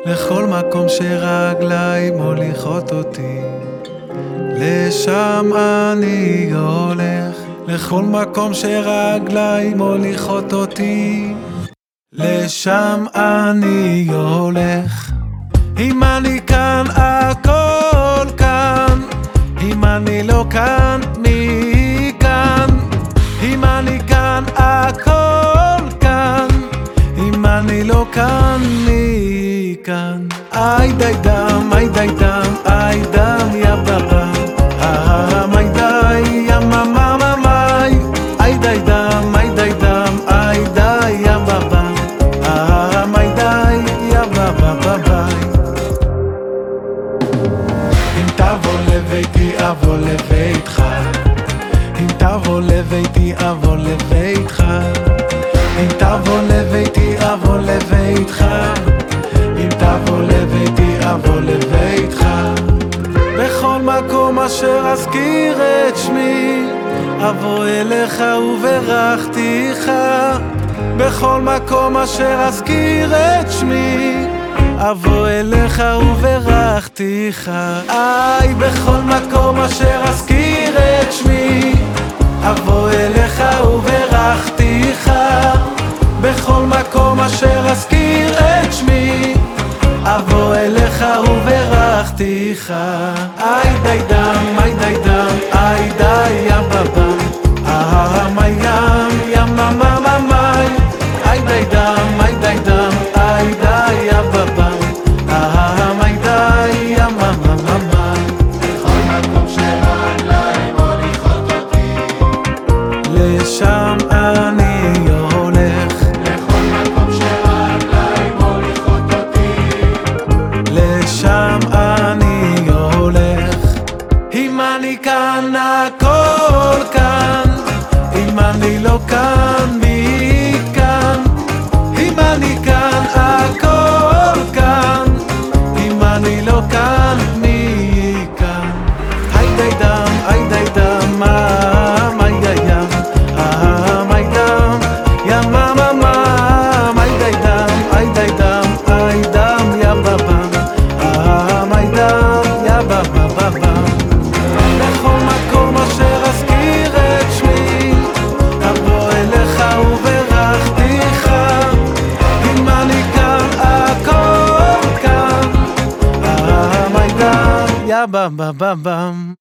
לכל מקום שרגליי מוליכות אותי, לשם אני הולך. לכל מקום שרגליי מוליכות אותי, לשם אני הולך. אם אני כאן, הכל כאן. אם אני לא כאן, מי כאן? אם אני כאן, הכל כאן. אם אני לא כאן, מי כאן? איי די דם, איי די דם, איי דם יא בבא, איי די יא מאמה מאמאי. איי די דם, איי די דם, איי די יא בבא, איי די יא בבא בבאי. אם תבוא לביתי אבוא לביתך, אם תבוא לביתי אבוא לביתך, אם תבוא לביתי אבוא לביתך, אם תבוא לביתי אבוא לביתך. בכל מקום אשר אזכיר את שמי, אבוא אליך וברכתיך. בכל מקום אשר אזכיר את שמי, אבוא אליך וברכתיך. איי, בכל מקום אשר אזכיר את שמי, אבוא אליך וברכתיך. בכל מקום אשר אזכיר את שמי, אבוא אליך וברכתיך. איי די דם, איי די דם, איי די יא בבא, איי ים יא מאמה מאמאי. איי די דם, איי די דם, איי די יא בבא, איי די יא מאמה מאמאי. לכל מקום שרגליי מוליכות אותי, לשם אני הולך. לכל מקום שרגליי מוליכות אותי, לשם אני הולך. אם אני כאן, הכל כאן. אם אני לא כאן, מי כאן? אם אני כאן, הכל כאן. אם אני לא כאן, מי כאן? איי די דם, איי די דם, איי די ים, איי דם יא מאמה מאם. איי די דם, איי די דם, איי דם יא בבא, איי דם יא בבא בבא. בכל מקום אשר אזכיר את שמי, אבוא אליך וברכתיך. אם אני כאן, הכל כאן. איי דם יא בבא בבא.